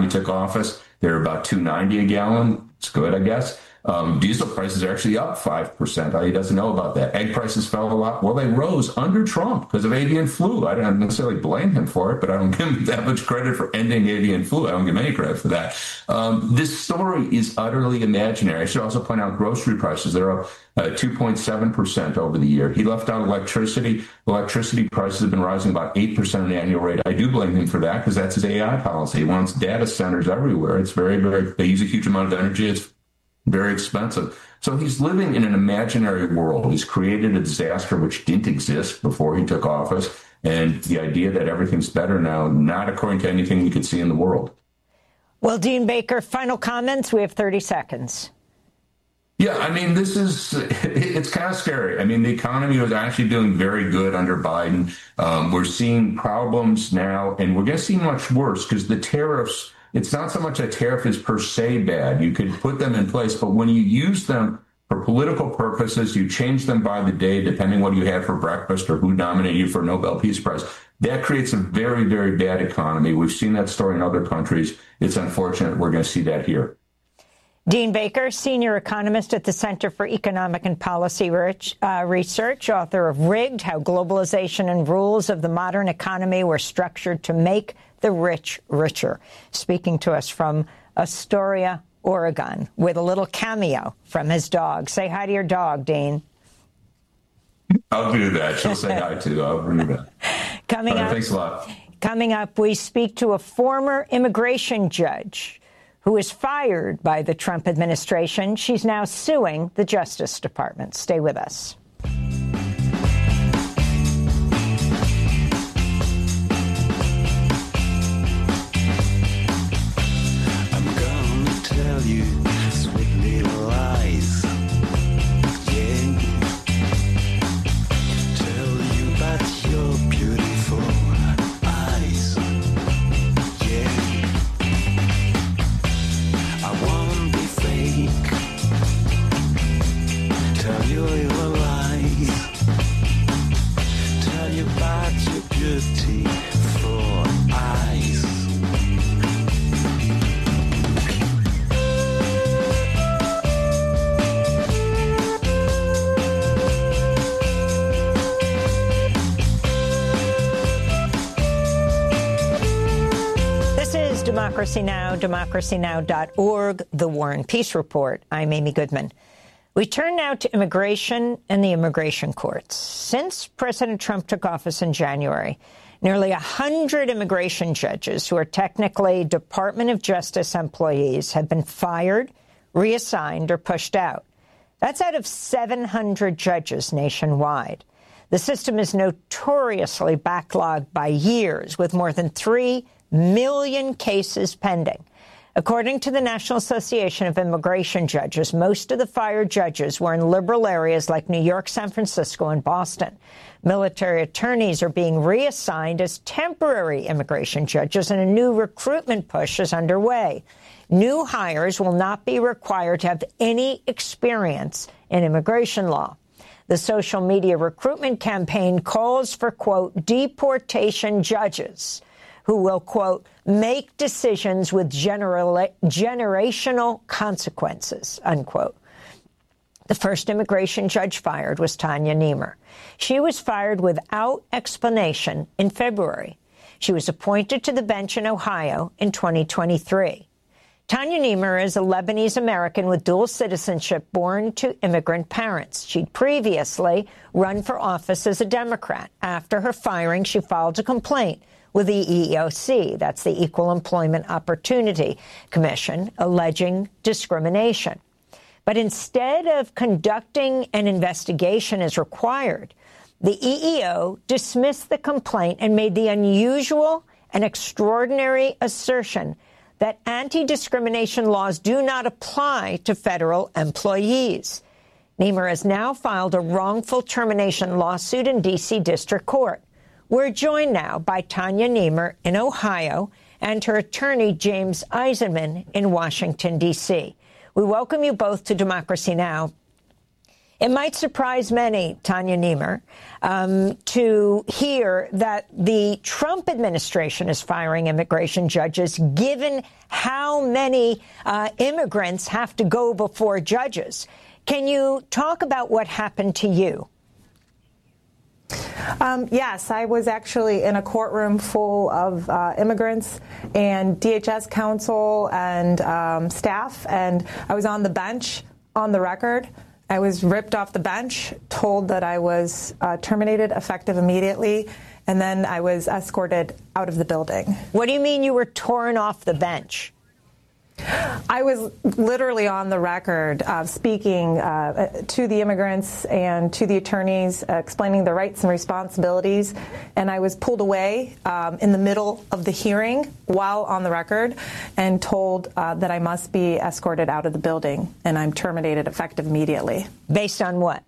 he took office. They're about $2.90 a gallon. It's good, I guess. Diesel prices are actually up 5%. He doesn't know about that. Egg prices fell a lot. Well, they rose under Trump because of avian flu. I don't necessarily blame him for it, but I don't give him that much credit for ending avian flu. I don't give him any credit for that. This story is utterly imaginary. I should also point out grocery prices. They're up 2.7% over the year. He left out electricity. Electricity prices have been rising about 8% on the annual rate. I do blame him for that because that's his AI policy. He wants data centers everywhere. It's very, they use a huge amount of energy. It's very expensive. So he's living in an imaginary world. He's created a disaster which didn't exist before he took office. And the idea that everything's better now, not according to anything we could see in the world. Well, Dean Baker, final comments. We have 30 seconds. Yeah, I mean, it's kind of scary. I mean, the economy was actually doing very good under Biden. We're seeing problems now, and we're going to see much worse because the tariffs, it's not so much a tariff is per se bad. You could put them in place, but when you use them for political purposes, you change them by the day, depending what you had for breakfast or who nominated you for a Nobel Peace Prize. That creates a very, very bad economy. We've seen that story in other countries. It's unfortunate we're going to see that here. Dean Baker, senior economist at the Center for Economic and Policy Research, author of Rigged, How Globalization and Rules of the Modern Economy Were Structured to Make the Rich Richer, speaking to us from Astoria, Oregon, with a little cameo from his dog. Say hi to your dog, Dean. I'll do that. She'll say hi, too. I'll do that. Coming up, thanks a lot. Coming up, we speak to a former immigration judge who was fired by the Trump administration. She's now suing the Justice Department. Stay with us. I'm gonna tell you sweet little lies. Yeah. Tell you about your beautiful eyes. Yeah. I won't be fake. Tell you your lies. Tell you about your beautiful eyes. This is Democracy Now!, democracynow.org, The War and Peace Report. I'm Amy Goodman. We turn now to immigration and the immigration courts. Since President Trump took office in January, nearly 100 immigration judges who are technically Department of Justice employees have been fired, reassigned, or pushed out. That's out of 700 judges nationwide. The system is notoriously backlogged by years, with more than 3 million cases pending. According to the National Association of Immigration Judges, most of the fired judges were in liberal areas like New York, San Francisco, and Boston. Military attorneys are being reassigned as temporary immigration judges, and a new recruitment push is underway. New hires will not be required to have any experience in immigration law. The social media recruitment campaign calls for, quote, deportation judges who will, quote, make decisions with generational consequences, unquote. The first immigration judge fired was Tanya Niemer. She was fired without explanation in February. She was appointed to the bench in Ohio in 2023. Tanya Niemer is a Lebanese-American with dual citizenship born to immigrant parents. She'd previously run for office as a Democrat. After her firing, she filed a complaint with the EEOC, that's the Equal Employment Opportunity Commission, alleging discrimination. But instead of conducting an investigation as required, the EEO dismissed the complaint and made the unusual and extraordinary assertion that anti-discrimination laws do not apply to federal employees. Niemer has now filed a wrongful termination lawsuit in D.C. District Court. We're joined now by Tanya Niemer in Ohio and her attorney, James Eisenman, in Washington, D.C. We welcome you both to Democracy Now! It might surprise many, Tanya Niemer, to hear that the Trump administration is firing immigration judges, given how many immigrants have to go before judges. Can you talk about what happened to you? Yes, I was actually in a courtroom full of immigrants and DHS counsel and staff, and I was on the bench on the record. I was ripped off the bench, told that I was terminated effective immediately, and then I was escorted out of the building. What do you mean you were torn off the bench? I was literally on the record speaking to the immigrants and to the attorneys, explaining their rights and responsibilities, and I was pulled away in the middle of the hearing while on the record and told that I must be escorted out of the building, and I'm terminated effective immediately. Based on what?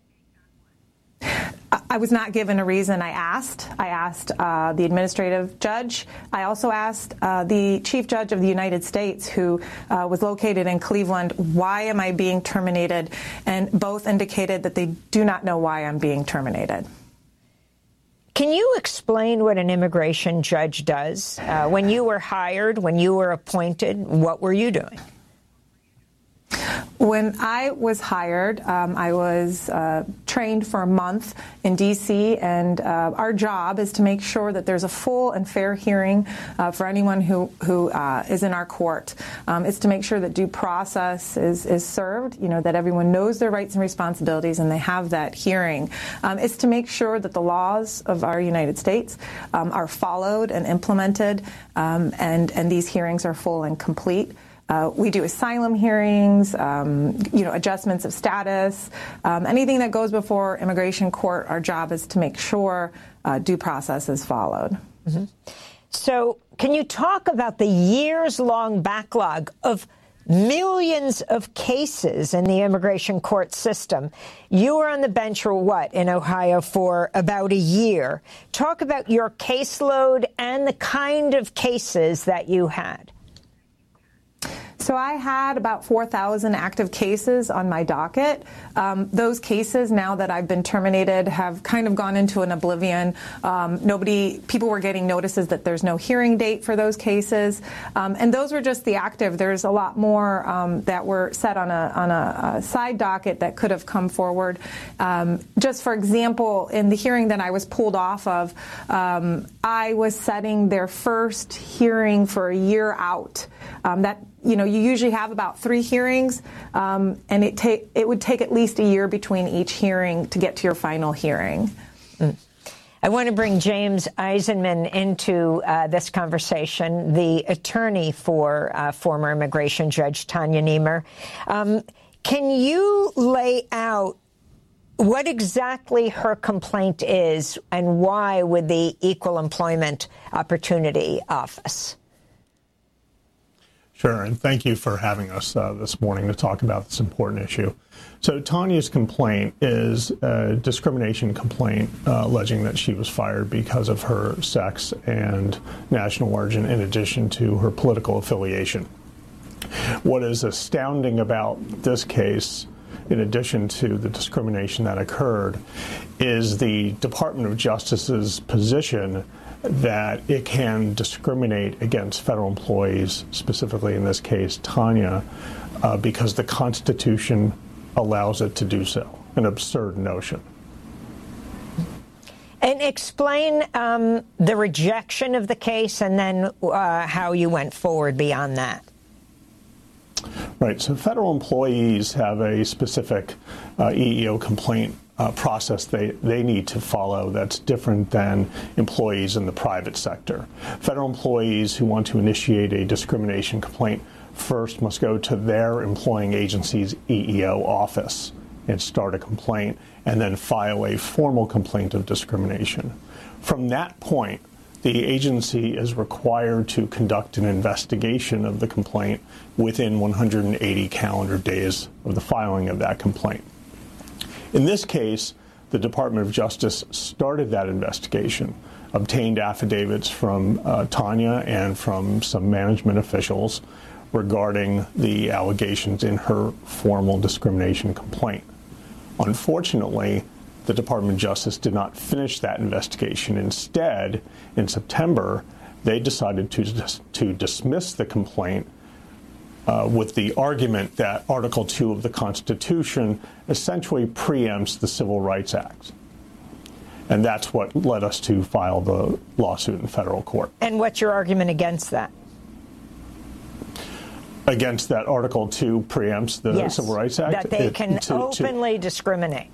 I was not given a reason. I asked the administrative judge. I also asked the chief judge of the United States, who was located in Cleveland, why am I being terminated? And both indicated that they do not know why I'm being terminated. Can you explain what an immigration judge does? When you were hired, when you were appointed, what were you doing? When I was hired, I was trained for a month in D.C., and our job is to make sure that there's a full and fair hearing for anyone who is in our court. It's to make sure that due process is served, that everyone knows their rights and responsibilities and they have that hearing. It's to make sure that the laws of our United States are followed and implemented, and these hearings are full and complete. We do asylum hearings, adjustments of status, anything that goes before immigration court. Our job is to make sure due process is followed. Mm-hmm. So can you talk about the years-long backlog of millions of cases in the immigration court system? You were on the bench for what in Ohio for about a year. Talk about your caseload and the kind of cases that you had. So I had about 4,000 active cases on my docket. Those cases, now that I've been terminated, have kind of gone into an oblivion. People were getting notices that there's no hearing date for those cases. And those were just the active. There's a lot more that were set on a side docket that could have come forward. Just for example, in the hearing that I was pulled off of, I was setting their first hearing for a year out. You usually have about 3 hearings, and it would take at least a year between each hearing to get to your final hearing. I want to bring James Eisenman into this conversation, the attorney for former immigration judge Tanya Niemer. Can you lay out what exactly her complaint is and why with the Equal Employment Opportunity Office? Sure, and thank you for having us this morning to talk about this important issue. So Tanya's complaint is a discrimination complaint alleging that she was fired because of her sex and national origin in addition to her political affiliation. What is astounding about this case, in addition to the discrimination that occurred, is the Department of Justice's position that it can discriminate against federal employees, specifically in this case Tanya, because the Constitution allows it to do so. An absurd notion. And explain the rejection of the case and then how you went forward beyond that. Right. So federal employees have a specific EEO complaint process they need to follow that's different than employees in the private sector. Federal employees who want to initiate a discrimination complaint first must go to their employing agency's EEO office and start a complaint, and then file a formal complaint of discrimination. From that point, the agency is required to conduct an investigation of the complaint within 180 calendar days of the filing of that complaint. In this case, the Department of Justice started that investigation, obtained affidavits from Tanya and from some management officials regarding the allegations in her formal discrimination complaint. Unfortunately, the Department of Justice did not finish that investigation. Instead, in September, they decided to dismiss the complaint with the argument that Article 2 of the Constitution essentially preempts the Civil Rights Act. And that's what led us to file the lawsuit in federal court. And what's your argument against that? Against that Article 2 preempts the Civil Rights Act? That they can openly discriminate.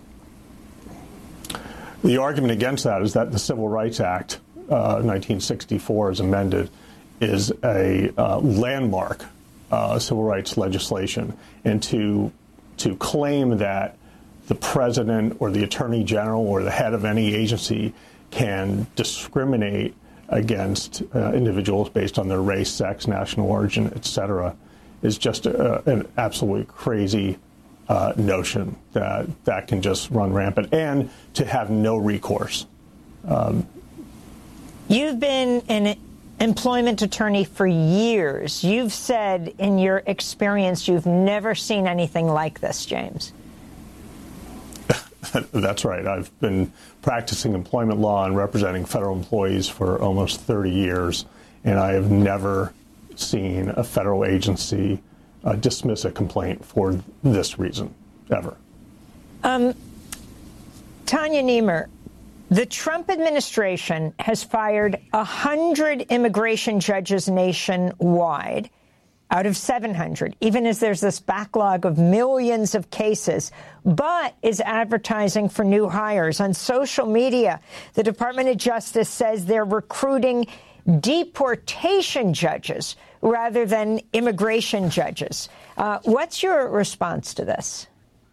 The argument against that is that the Civil Rights Act, 1964 as amended, is a landmark civil rights legislation. And to claim that the president or the attorney general or the head of any agency can discriminate against individuals based on their race, sex, national origin, etc., is just an absolutely crazy notion that can just run rampant, and to have no recourse. You've been an employment attorney for years. You've said in your experience you've never seen anything like this, James. That's right. I've been practicing employment law and representing federal employees for almost 30 years, and I have never seen a federal agency dismiss a complaint for this reason, ever. Tanya Niemer, the Trump administration has fired 100 immigration judges nationwide out of 700, even as there's this backlog of millions of cases, but is advertising for new hires. On social media, the Department of Justice says they're recruiting deportation judges rather than immigration judges. What's your response to this?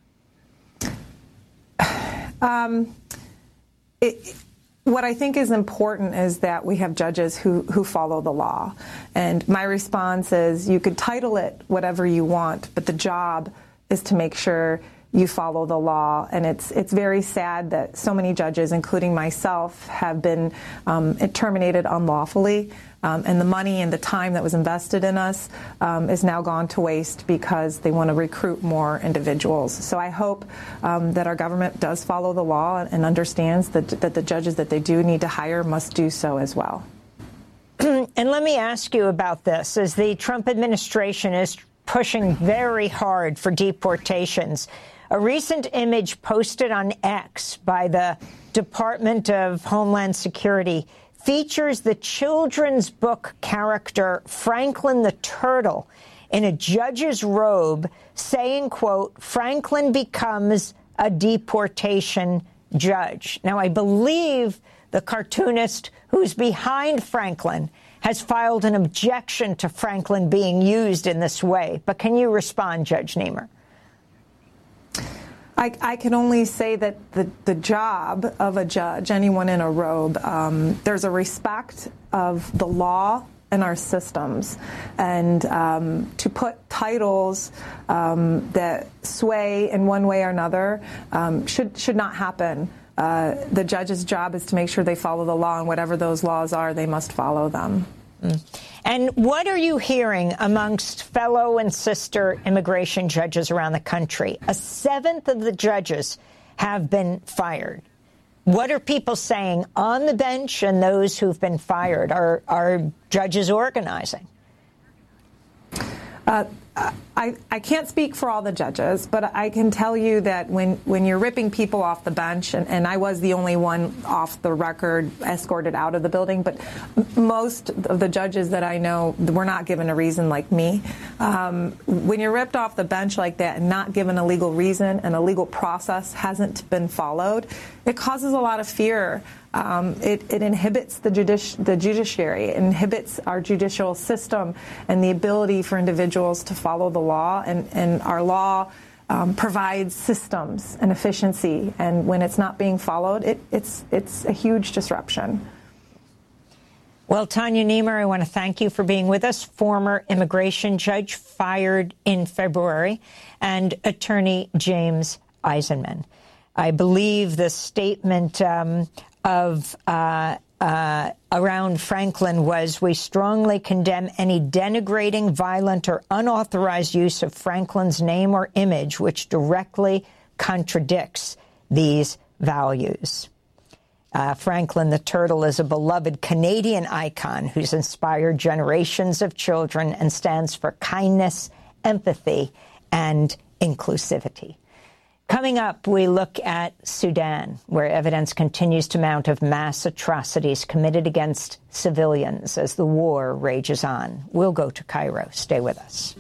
What I think is important is that we have judges who follow the law. And my response is you could title it whatever you want, but the job is to make sure you follow the law. And it's very sad that so many judges, including myself, have been terminated unlawfully. And the money and the time that was invested in us is now gone to waste because they want to recruit more individuals. So I hope that our government does follow the law and understands that the judges that they do need to hire must do so as well. And let me ask you about this. As the Trump administration is pushing very hard for deportations, a recent image posted on X by the Department of Homeland Security features the children's book character Franklin the Turtle in a judge's robe saying, quote, "Franklin becomes a deportation judge." Now, I believe the cartoonist who's behind Franklin has filed an objection to Franklin being used in this way. But can you respond, Judge Niemer? I can only say that the job of a judge, anyone in a robe, there's a respect of the law and our systems. And to put titles that sway in one way or another should not happen. The judge's job is to make sure they follow the law, and whatever those laws are, they must follow them. And what are you hearing amongst fellow and sister immigration judges around the country? A seventh of the judges have been fired. What are people saying on the bench and those who've been fired? Are judges organizing? I can't speak for all the judges, but I can tell you that when you're ripping people off the bench, and I was the only one off the record escorted out of the building, but most of the judges that I know were not given a reason like me. When you're ripped off the bench like that and not given a legal reason and a legal process hasn't been followed, it causes a lot of fear. It inhibits the judiciary. It inhibits our judicial system and the ability for individuals to follow the law. And our law provides systems and efficiency. And when it's not being followed, it's a huge disruption. Well, Tanya Niemer, I want to thank you for being with us. Former immigration judge fired in February, and attorney James Eisenman. I believe the statement around Franklin was, "We strongly condemn any denigrating, violent, or unauthorized use of Franklin's name or image which directly contradicts these values. Franklin the Turtle is a beloved Canadian icon who's inspired generations of children and stands for kindness, empathy, and inclusivity. Coming up, we look at Sudan, where evidence continues to mount of mass atrocities committed against civilians as the war rages on. We'll go to Cairo. Stay with us.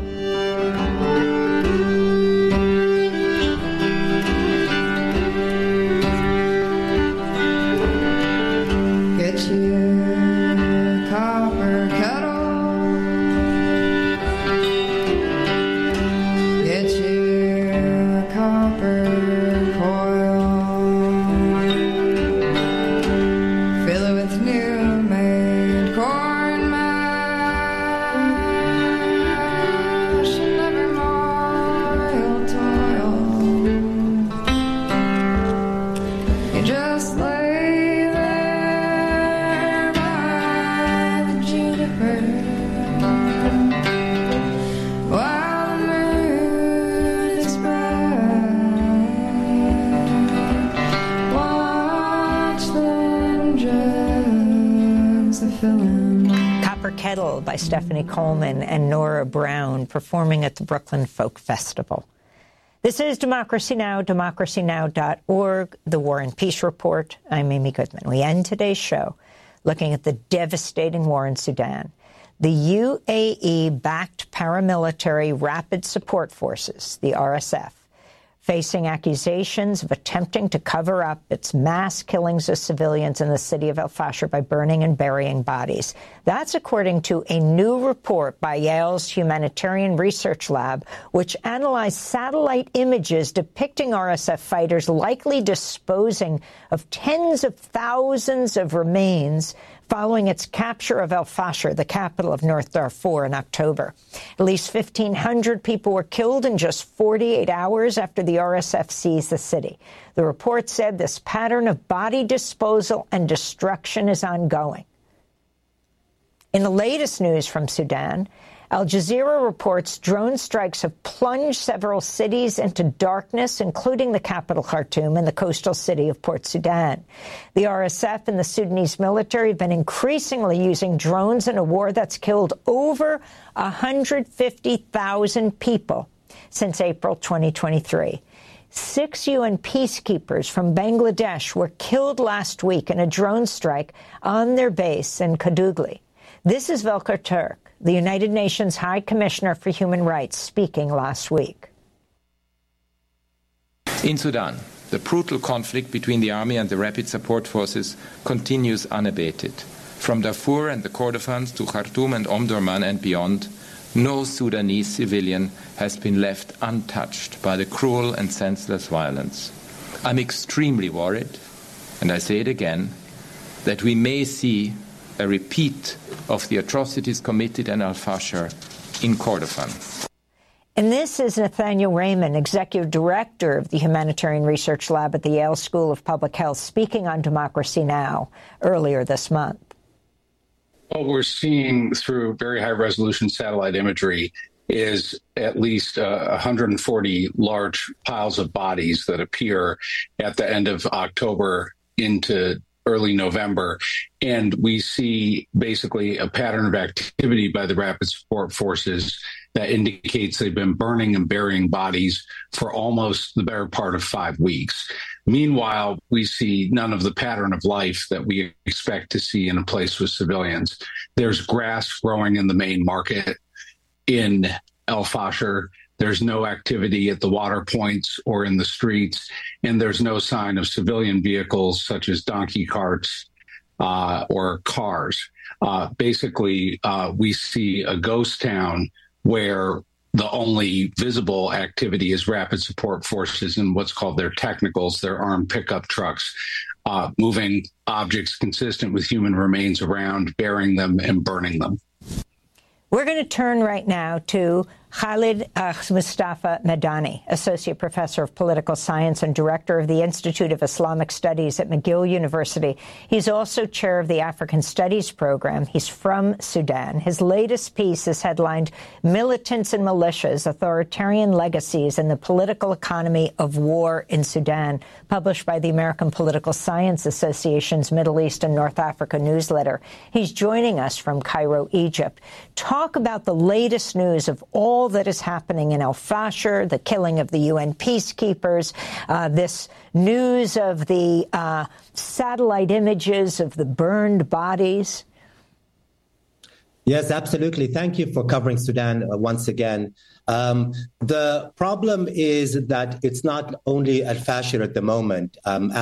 Get your copper kettle. Get your copper coil. Fill it with new made corn mash and never more you'll toil. You just lay there by the juniper while the moon is bright. Watch them drugs are filling. Copper Kettle by Stephanie Coleman and Nora Brown performing at the Brooklyn Folk Festival. This is Democracy Now!, democracynow.org, The War and Peace Report. I'm Amy Goodman. We end today's show looking at the devastating war in Sudan. The UAE-backed paramilitary Rapid Support Forces, the RSF, facing accusations of attempting to cover up its mass killings of civilians in the city of El Fasher by burning and burying bodies. That's according to a new report by Yale's Humanitarian Research Lab, which analyzed satellite images depicting RSF fighters likely disposing of tens of thousands of remains following its capture of El Fasher, the capital of North Darfur, in October. At least 1,500 people were killed in just 48 hours after the RSF seized the city. The report said this pattern of body disposal and destruction is ongoing. In the latest news from Sudan, Al Jazeera reports drone strikes have plunged several cities into darkness, including the capital Khartoum and the coastal city of Port Sudan. The RSF and the Sudanese military have been increasingly using drones in a war that's killed over 150,000 people since April 2023. 6 UN peacekeepers from Bangladesh were killed last week in a drone strike on their base in Kadugli. This is Volker Turk, the United Nations High Commissioner for Human Rights, speaking last week. In Sudan, the brutal conflict between the army and the Rapid Support Forces continues unabated. From Darfur and the Kordofans to Khartoum and Omdurman and beyond, no Sudanese civilian has been left untouched by the cruel and senseless violence. I'm extremely worried, and I say it again, that we may see a repeat of the atrocities committed in Al Fasher in Kordofan. And this is Nathaniel Raymond, Executive Director of the Humanitarian Research Lab at the Yale School of Public Health, speaking on Democracy Now! Earlier this month. What we're seeing through very high-resolution satellite imagery is at least 140 large piles of bodies that appear at the end of October into early November. And we see basically a pattern of activity by the Rapid Support Forces that indicates they've been burning and burying bodies for almost the better part of 5 weeks. Meanwhile, we see none of the pattern of life that we expect to see in a place with civilians. There's grass growing in the main market in El Fasher. There's no activity at the water points or in the streets, and there's no sign of civilian vehicles such as donkey carts or cars. Basically, we see a ghost town where the only visible activity is Rapid Support Forces and what's called their technicals, their armed pickup trucks, moving objects consistent with human remains around, burying them and burning them. We're going to turn right now to Khalid Mustafa Madani, Associate Professor of Political Science and Director of the Institute of Islamic Studies at McGill University. He's also chair of the African Studies Program. He's from Sudan. His latest piece is headlined Militants and Militias, Authoritarian Legacies and the Political Economy of War in Sudan, published by the American Political Science Association's Middle East and North Africa newsletter. He's joining us from Cairo, Egypt. Talk about the latest news of all that is happening in Al-Fashir, the killing of the UN peacekeepers, this news of the satellite images of the burned bodies. Yes, absolutely. Thank you for covering Sudan once again. The problem is that it's not only Al-Fashir at the moment.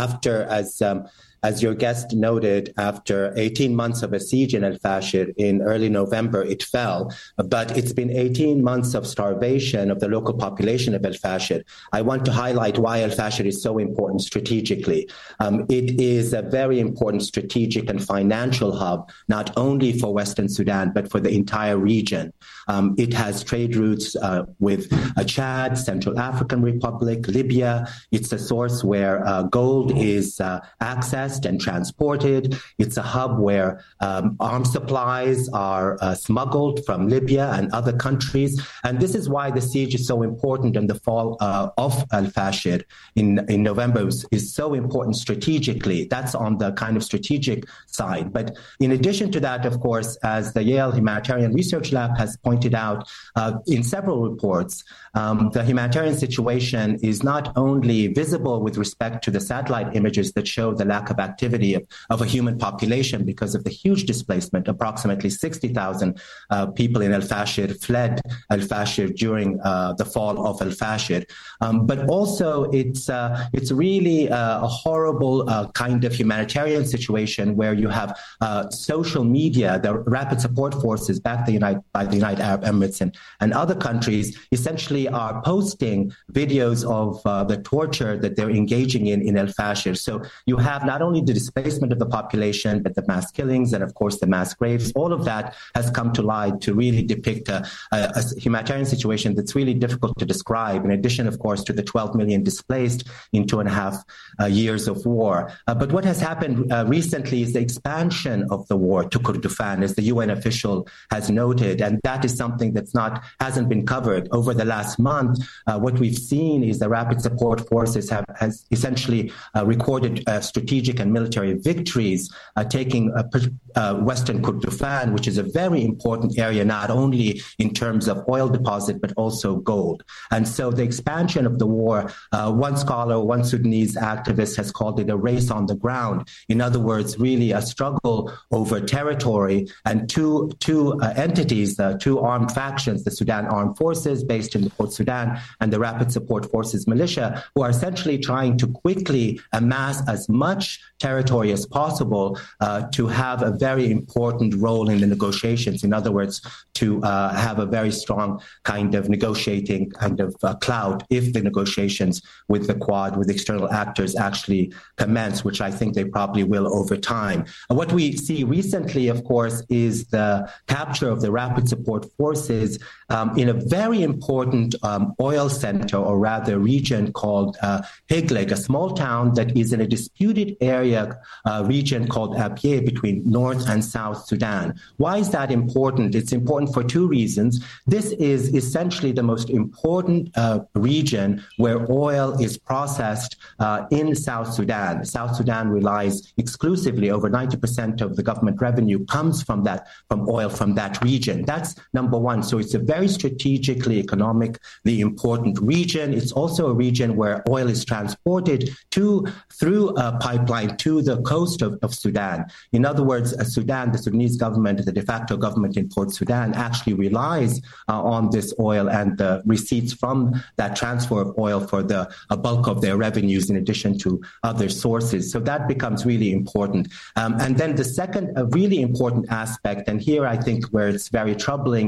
As your guest noted, after 18 months of a siege in Al-Fashir in early November, it fell. But it's been 18 months of starvation of the local population of Al-Fashir. I want to highlight why Al-Fashir is so important strategically. It is a very important strategic and financial hub, not only for Western Sudan, but for the entire region. It has trade routes with Chad, Central African Republic, Libya. It's a source where gold is accessed and transported. It's a hub where arms supplies are smuggled from Libya and other countries. And this is why the siege is so important, and the fall of Al-Fashir in November is so important strategically. That's on the kind of strategic side. But in addition to that, of course, as the Yale Humanitarian Research Lab has pointed out in several reports, the humanitarian situation is not only visible with respect to the satellite images that show the lack of activity of a human population because of the huge displacement. Approximately 60,000 people in Al-Fashir fled Al-Fashir during the fall of Al-Fashir. But also it's really a horrible kind of humanitarian situation where you have social media, the rapid support forces backed by the United Arab Emirates and other countries essentially are posting videos of the torture that they're engaging in Al-Fashir. So you have not only the displacement of the population, but the mass killings and, of course, the mass graves. All of that has come to light to really depict a humanitarian situation that's really difficult to describe, in addition, of course, to the 12 million displaced in 2.5 years of war. But what has happened recently is the expansion of the war to Kordofan, as the UN official has noted, and that is something that hasn't been covered. Over the last month, what we've seen is the rapid support forces has essentially recorded strategic and military victories, taking Western Kordofan, which is a very important area, not only in terms of oil deposit, but also gold. And so the expansion of the war, one scholar, one Sudanese activist has called it a race on the ground. In other words, really a struggle over territory, and two entities, two armed factions, the Sudan Armed Forces based in Port Sudan and the Rapid Support Forces militia, who are essentially trying to quickly amass as much territory as possible to have a very important role in the negotiations. In other words, to have a very strong kind of negotiating kind of clout if the negotiations with the Quad, with external actors actually commence, which I think they probably will over time. What we see recently, of course, is the capture of the Rapid Support Forces in a very important oil center, or rather region called Higlig, a small town that is in a disputed area region called Abyei between North and South Sudan. Why is that important? It's important for two reasons. This is essentially the most important region where oil is processed in South Sudan. South Sudan relies exclusively, over 90% of the government revenue comes from oil from that region. That's number one. So it's a very strategically, economically important region. It's also a region where oil is transported through a pipeline to the coast of Sudan. In other words, Sudan, the Sudanese government, the de facto government in Port Sudan, actually relies on this oil and the receipts from that transfer of oil for a bulk of their revenues, in addition to other sources. So that becomes really important. And then the second really important aspect, and here I think where it's very troubling,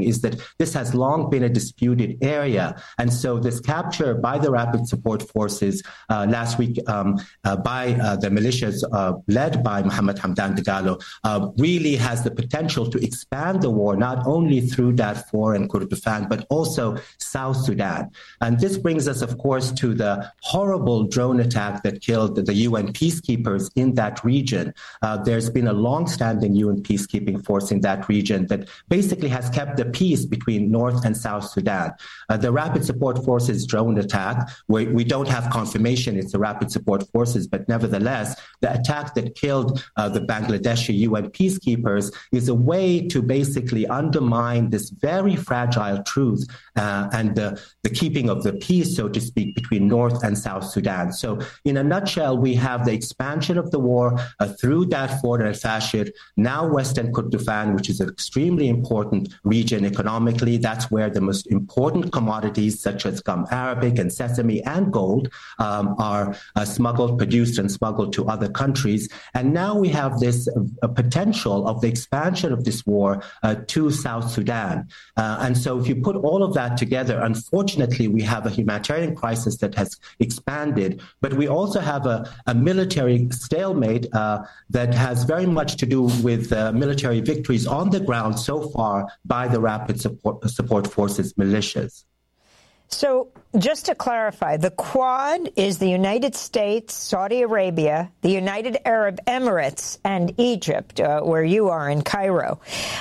is that this has long been a disputed area. And so this capture by the Rapid Support Forces last week by the militias led by Mohammed Hamdan Dagalo really has the potential to expand the war not only through Darfur and Kordofan, but also South Sudan. And this brings us, of course, to the horrible drone attack that killed the UN peacekeepers in that region. There's been a long-standing UN peacekeeping force in that region that basically has kept the peace between North and South Sudan. The Rapid Support Forces drone attack, where we don't have confirmation it's the Rapid Support Forces, but nevertheless, the attack that killed the Bangladeshi UN peacekeepers is a way to basically undermine this very fragile truth and the keeping of the peace, so to speak, between North and South Sudan. So in a nutshell, we have the expansion of the war through Darfur and Al-Fashir, now Western Kordofan, which is an extremely important region economically. That's where the most important commodities such as gum arabic and sesame and gold are produced and smuggled to other countries. And now we have this potential of the expansion of this war to South Sudan. And so if you put all of that together, unfortunately, we have a humanitarian crisis that has expanded, but we also have a military stalemate that has very much to do with military victories on the ground so far by the Rapid Support Forces militias. So just to clarify, the Quad is the United States, Saudi Arabia, the United Arab Emirates, and Egypt, where you are in Cairo.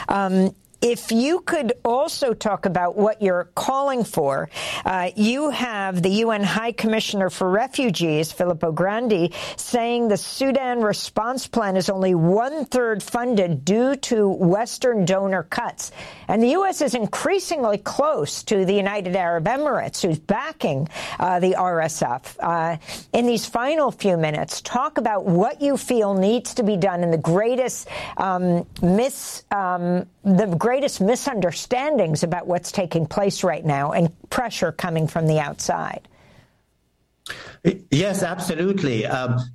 If you could also talk about what you're calling for, you have the UN High Commissioner for Refugees, Filippo Grandi, saying the Sudan response plan is only 1/3 funded due to Western donor cuts. And the U.S. is increasingly close to the United Arab Emirates, who's backing the RSF. In these final few minutes, talk about what you feel needs to be done in the greatest misunderstandings about what's taking place right now and pressure coming from the outside. Yes, absolutely.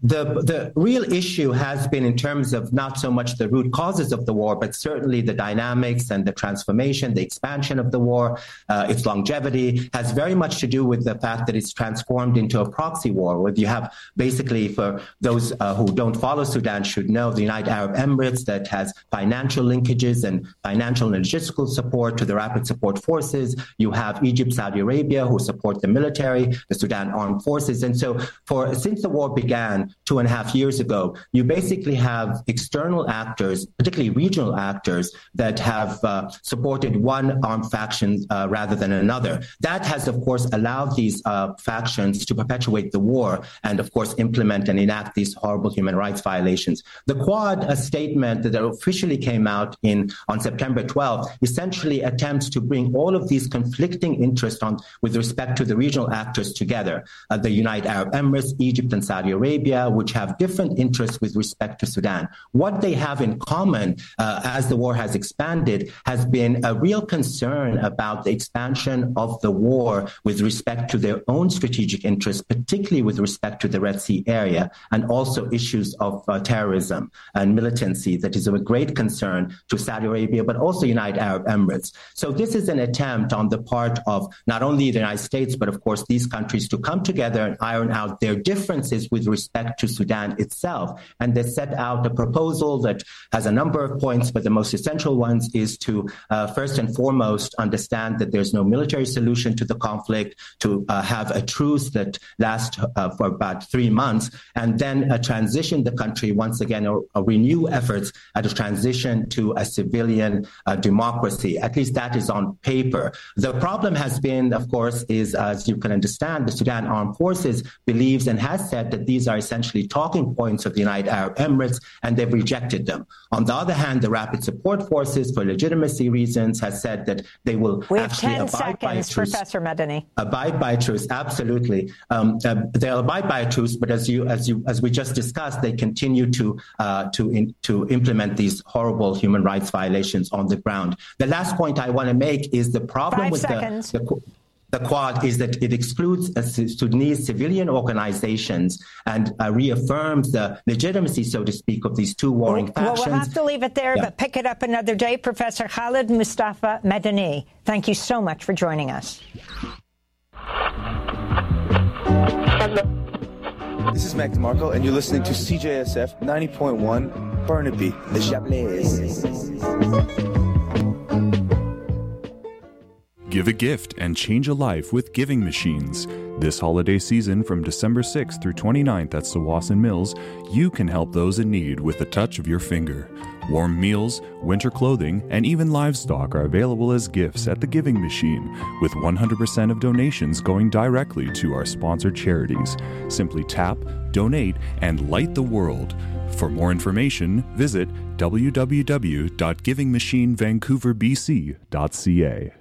The real issue has been in terms of not so much the root causes of the war, but certainly the dynamics and the transformation, the expansion of the war, its longevity has very much to do with the fact that it's transformed into a proxy war, where you have basically, for those who don't follow Sudan should know, the United Arab Emirates that has financial linkages and financial and logistical support to the Rapid Support Forces. You have Egypt, Saudi Arabia, who support the military, the Sudan Armed Forces. And so since the war began 2.5 years ago, you basically have external actors, particularly regional actors, that have supported one armed faction rather than another. That has, of course, allowed these factions to perpetuate the war and, of course, implement and enact these horrible human rights violations. The Quad, a statement that officially came out on September 12th, essentially attempts to bring all of these conflicting interests with respect to the regional actors together. The United Arab Emirates, Egypt, and Saudi Arabia, which have different interests with respect to Sudan. What they have in common as the war has expanded has been a real concern about the expansion of the war with respect to their own strategic interests, particularly with respect to the Red Sea area, and also issues of terrorism and militancy that is of a great concern to Saudi Arabia, but also United Arab Emirates. So this is an attempt on the part of not only the United States, but of course these countries to come together and iron out their differences with respect to Sudan itself. And they set out a proposal that has a number of points, but the most essential ones is to first and foremost understand that there's no military solution to the conflict, to have a truce that lasts for about 3 months, and then transition the country once again, or renew efforts at a transition to a civilian democracy. At least that is on paper. The problem has been, of course, is, as you can understand, the Sudan Armed Forces believes and has said that these are essentially talking points of the United Arab Emirates, and they've rejected them. On the other hand, the Rapid Support Forces, for legitimacy reasons, has said that they will actually abide by a truce. Professor Madani. Abide by a truce, absolutely. They'll abide by a truce, but as we just discussed, they continue to implement these horrible human rights violations on the ground. The last point I want to make is the problem with the Quad is that it excludes Sudanese civilian organizations and reaffirms the legitimacy, so to speak, of these two warring factions. Well, we'll have to leave it there, but pick it up another day. Professor Khalid Mustafa Madani, thank you so much for joining us. This is Mac DeMarco, and you're listening to CJSF 90.1 Burnaby, the Chablais. Give a gift and change a life with Giving Machines. This holiday season from December 6th through 29th at Sawasan Mills, you can help those in need with the touch of your finger. Warm meals, winter clothing, and even livestock are available as gifts at the Giving Machine, with 100% of donations going directly to our sponsored charities. Simply tap, donate, and light the world. For more information, visit www.givingmachinevancouverbc.ca.